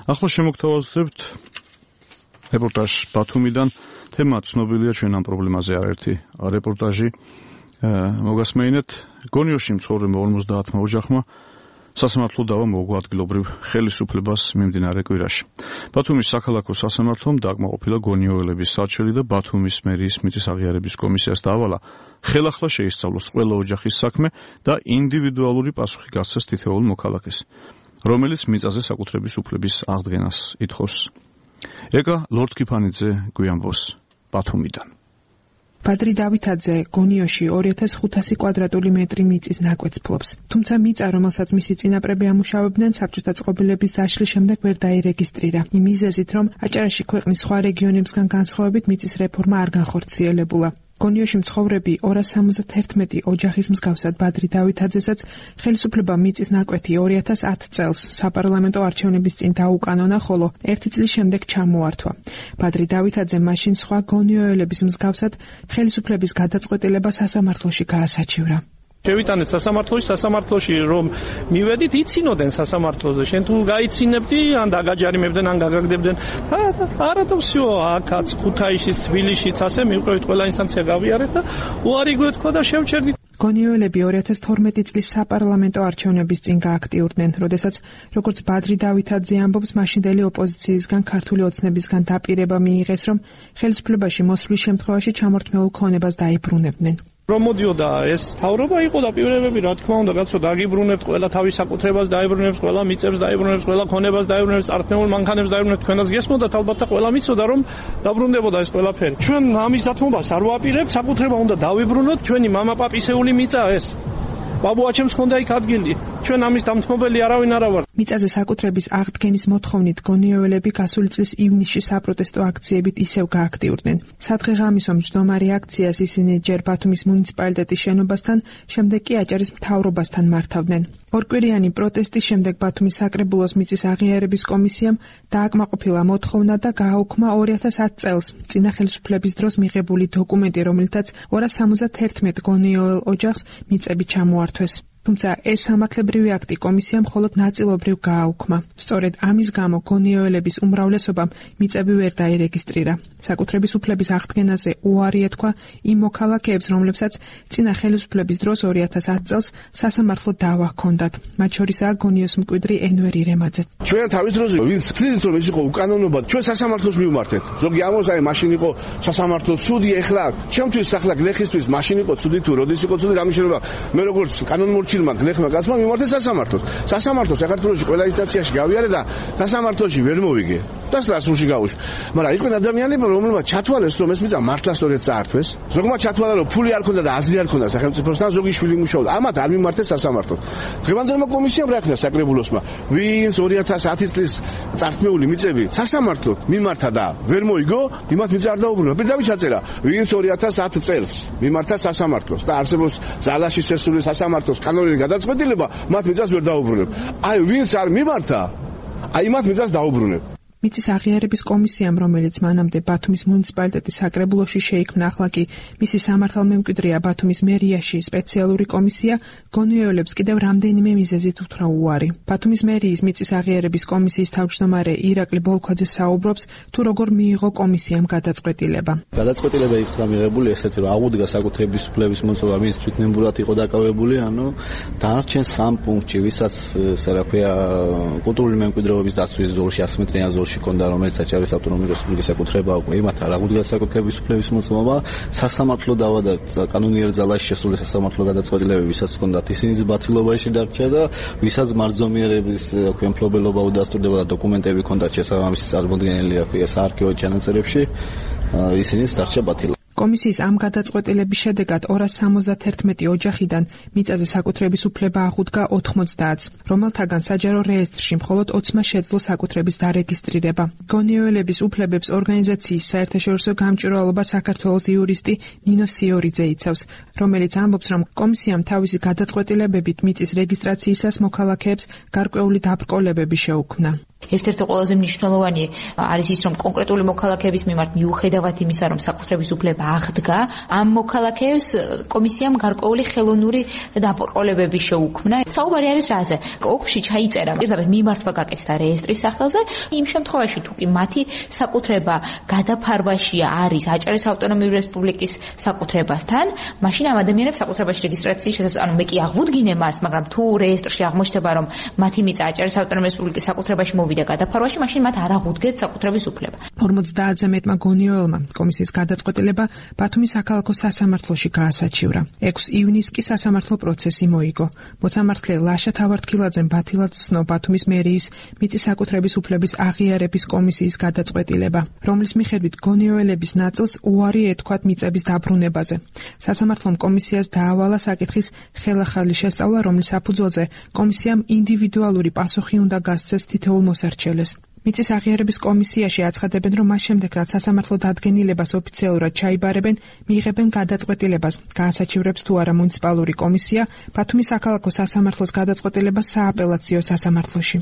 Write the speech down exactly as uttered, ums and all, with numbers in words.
ახლა შემოგთავაზებთ რეპორტაჟ ბათუმიდან. თემა ცნობილია, ჩვენ ამ პრობლემაზე არაერთი რეპორტაჟი მოგასმეინეთ. გონიოში მცხოვრებმა ორმოცდაათმა ოჯახმა სასამართლო დავა მოუგო ადგილობრივ ხელისუფლებას მიმდინარე კვირაში. ბათუმის საქალაქო სასამართლომ დააკმაყოფილა გონიოელების საჩელი და ბათუმის მერიის მიწის აღიარების კომისიას დაავალა ხელახლა შეისწავლოს ყველა ოჯახის საქმე და ინდივიდუალური პასუხი გასცეს თითოეულ მოქალაქეს, რომელიც მიწაზე საკუთრების უფლების აღდგენას ითხოვს. ეკა ლორდ-კიფანიძე გვიამბობს ბათუმიდან. ბადრი დავითაძე გონიოში ორი ათას ხუთასი კვადრატული მეტრი მიწის ნაკვეთს ფლობს. თუმცა მიწა, რომელსაც მისი წინაპრები ამუშავებდნენ, საბჭოთა წყობილების დაშლის შემდეგ ვერ დაირეგისტრირა. იმ მიზეზით, რომ აჭარაში ქვეყნის სხვა რეგიონებსგან განსხვავებით მიწის რეფორმა არ განხორციელებულა. გონიოში მცხოვრები ორას სამოცდაერთმეტი ოჯახის მსგავსად ბადრი დავითაძესაც ხელისუფლება მიწის ნაკვეთი ორი ათას ათ წელს საპარლამენტო არჩევნების წინ დაუკანონა, ხოლო ერთი წლის შემდეგ ჩამოართვა. ბადრი დავითაძე მაშინ სხვა გონიოელების მსგავსად ხელისუფლების გადაწყვეტილება სასამართლოში გაასაჩივრა. შევიტანეთ სასამართლოში, სასამართლოში რომ მივედით, იცინოდენ სასამართლოზე. შენ თუ გაიცინებდი, ან დაგაჯარიმებდნენ, ან გაგაგდებდნენ. არა და всё, აქაც ქუთაისშიც, თბილისშიც ასე მივყვებით, ყველა ინსტანცია გავიარეთ და უარი გვეთქვა და შევჩერდით. გონიოელები ორი ათას თორმეტი წლის საპარლამენტო არჩევნების წინ გააქტიურდნენ, როდესაც როგორც ბადრი დავითაძე ამბობს, მაშინდელი ოპოზიციისგან ქართული ოცნებისგან დაპირება მიიღეს, რომ ხელისუფლებაში მოსვლის შემთხვევაში ჩამორთმეულ ქონებას დაიბრუნებდნენ. რომ მოდიოდა ეს თავრობა იყო და პირებები, რა თქმა უნდა, კაცო, დაგიბრუნებთ, ყველა თავის საკუთრებას დაიბრუნებს, ყველა მიწებს დაიბრუნებს, ყველა ქონებას დაიბრუნებს, წარქმეულ მანქანებს დაიბრუნებს, თქვენაც გესმოდათ, ალბათ და ყველა მიცოდა, რომ დაბრუნდებოდა ეს ყველაფერი. ჩვენ ამის დათმობას არ ვაპირებთ, საკუთრება უნდა დავიბრუნოთ, ჩვენი მამა-პაპისეული მიწა ეს. ბაბუაჩემს ხონდა იქ ადგილი. ჩვენ ამის დამთმობელი არავინ არა ვართ. მიწაზე საკუთრების აღდგენის მოთხოვნით გონიოელები გასული წლის ივნისში საპროტესტო აქციებით ისევ გააქტიურდნენ. სადღეღამისო მჯდომარე აქციას ისინი ჯერ ბათუმის მუნიციპალიტეტის შენობასთან, შემდეგ კი აჭარის მთავრობასთან მართავდნენ. ორკვირიანი პროტესტის შემდეგ ბათუმის საკრებულოს მიწის აღიარების კომისიამ დააკმაყოფილა მოთხოვნა და გააუქმა ორი ათას ათ წელს წინა ხელისუფლების დროს მიღებული დოკუმენტი, რომელთაც ორას სამოცდაერთმეტ გონიოელ ოჯახს მიწები ჩამოართვეს. თუმცა ეს სამართლებრივი აქტი კომისიამ მხოლოდ ნაწილობრივ გააუქმა. სწორედ ამის გამო გონიოელების უმრავლესობამ მიწები ვერ დაირეგისტრირა. საკუთრების უფლების აღდგენაზე უარი ეთქვა იმ მოქალაქეებს, რომლებსაც წინა ხელისუფლების დროს ორი ათას ათ წელს სასამართლო დავა ჰქონდათ. მათ შორისაა გონიოს მკვიდრი ენვერი რემაძე. ჩვენ თავის დროზე ვინც თვლით, რომ ეს იყო უკანონობა, ჩვენ სასამართლოს მივმართეთ. ზოგი ამბობს, აი მაშინ იყო სასამართლო ცუდი, ეხლა ჩემთვის ახლა გლეხისთვის მაშინ იყო ცუდი თუ როდის იყო ცუდი, რამე შეიძლება მე როგორც კანონმორჩი გლეხმა კაცმა მიმართეთ სასამართლოს. სასამართლოს საქართველოში ყველა ინსტანციაში გავიარე და სასამართლოში ვერ მოვიგე. და სტრასბურგში გავუშვი. მაგრამ იყვნენ ადამიანები, რომლებმაც ჩათვალეს, რომ ეს მიწა მართლა სწორედ წაართვეს. ზოგმა ჩათვალა, რომ ფული არ ქონდა და აზრი არ ქონდა სახელმწიფოსთან, ზოგი შვილი მუშაობდა. ამათ არ მიმართეს სასამართლოს. დღევანდელმა კომისიამ რა იქნა საკრებულოსმა? ვინც ორი ათას ათი წლის წარქმეული მიწები სასამართლოდ მიმართა და ვერ მოიგო, იმათ მიწა არ დაუბრუნა. პირდაპირ ჩაწერა, ვინც ორი ათას ათ წელს მიმართა სასამართლოს და არსებობს ძალაში შესული სასამართლოს კანონური გადაწყვეტილება, მათ მიწას ვერ დაუბრუნებ. აი ვინც არ მიმართა, აი მათ მიწას დაუბრუნებ. მიწის აღიარების კომისიამ, რომელიც მანამდე ბათუმის მუნიციპალიტეტის საკრებულოში შეიქმნა, ახლა კი მისი სამართალმემკვიდრეა ბათუმის მერიაში სპეციალური კომისია, გონიოელებს კიდევ რამდენიმე მიზეზით უთხრა უარი. ბათუმის მერიის მიწის აღიარების კომისიის თავმჯდომარე ირაკლი ბოლქვაძე საუბრობს, თუ როგორ მიიღო კომისიამ გადაწყვეტილება. გადაწყვეტილება იქნა მიღებული ესეთი, რომ აღუდგა საკუთრების უფლების მოწმობა, ვინც თვითნებურად იყო დაკავებული, ანუ დანარჩენ სამ პუნქტში, ვისაც ესე რა ქვია, კულტურული მემკვიდრეობის დაცვის ზოლში ას მეტრიან ზოლში კონდა, რომელიც აჭარის ავტონომიური რესპუბლიკის ეკუთვნება, უკვე იმათ არ აღუდგა საკუთრების უფლების მოწმობა, სასამართლო დავა და კანონიერ ძალაში შესული სასამართლო გადაწყვეტილებები, ვისაც ჰქონდათ, ისინიც ბათილობაში დარჩა და ვისაც მარჯვენიერების ქვია მფლობელობა უდასტურდება და დოკუმენტები ჰქონდათ შესაბამისი წარმოდგენილი აქვია საარქივო ჩანაწერებში, ისინიც დარჩა ბათილ. კომისიის ამ გადაწყვეტილების შედეგად ორას სამოცდაერთმეტი ოჯახიდან მიწაზე საკუთრების უფლება აღუდგა ოთხმოცდაათს, რომელთაგან საჯარო რეესტრში მხოლოდ ოცმა შეძლო საკუთრების დარეგისტრირება. გონიოელების უფლებებს ორგანიზაციის საერთაშორისო გამჭვირვალობა საქართველოს იურისტი ნინო სიორიძე იცავს, რომელიც ამბობს, რომ კომისიამ თავისი გადაწყვეტილებებით მიწის რეგისტრაციისას მოქალაქეებს გარკვეული დაბრკოლებები შეუქმნა. ერთ-ერთი ყველაზე მნიშვნელოვანი არის ის, რომ კონკრეტული მოქალაქეების მიმართ მიუხედავად იმისა, რომ საკუთრების უფლება აღდგა, ამ მოქალაქეებს კომისიამ გარკვეული ხელოვნური დაპყრობებები შეუქმნა. საუბარი არის რაზე? ოკში ჩაიწერა პირდაპირ მიმართვა გაკეთდა რეესტრის სახელზე, იმ შემთხვევაში თუ კი მათი საკუთრება გადაფარვაში არის აჭარის ავტონომიური რესპუბლიკის საკუთრებასთან, მაშინ ამ ადამიანებს საკუთრებაში რეგისტრაციის შესაძლებლობა, ანუ მე კი აღვდგინე მას, მაგრამ თუ რეესტრში აღმოჩნდება, რომ მათი მიწა აჭარის ავტონომიური რესპუბლიკის საკუთრებაში მოვიდა გადაფარვაში, მაშინ მათ არ აღუდგეთ საკუთრების უფლება. ორმოცდაათზე მეტმა გონიოელმა კომისიის გადაწყვეტილება ბათუმის საქალაქო სასამართლოში გაასაჩივრა. ექვსი ივნისს კი სასამართლო პროცესი მოიგო. მოსამართლე ლაშა თავარდქილაძემ ბათილად ცნო ბათუმის მერიის მიწის საკუთრების უფლების აღიარების კომისიის გადაწყვეტილება, რომლის მიხედვით გონიოელების ნაწილს უარი ეთქვათ მიწების დაბრუნებაზე. სასამართლომ კომისიას დაავალა საკითხის ხელახალი შესწავლა, რომლის საფუძველზე კომისიამ ინდივიდუალური პასუხი უნდა გასცეს თითოეულ მოსარჩელეს. მიწის აღიარების კომისიაში აცხადებენ, რომ მას შემდეგ, რაც სასამართლო დადგენილებას ოფიციალურად ჩაიბარებენ, მიიღებენ გადაწყვეტილებას, გაასაჩივრებს თუ არა მუნიციპალური კომისია ბათუმის საქალაქო სასამართლოს გადაწყვეტილებას სააპელაციო სასამართლოში.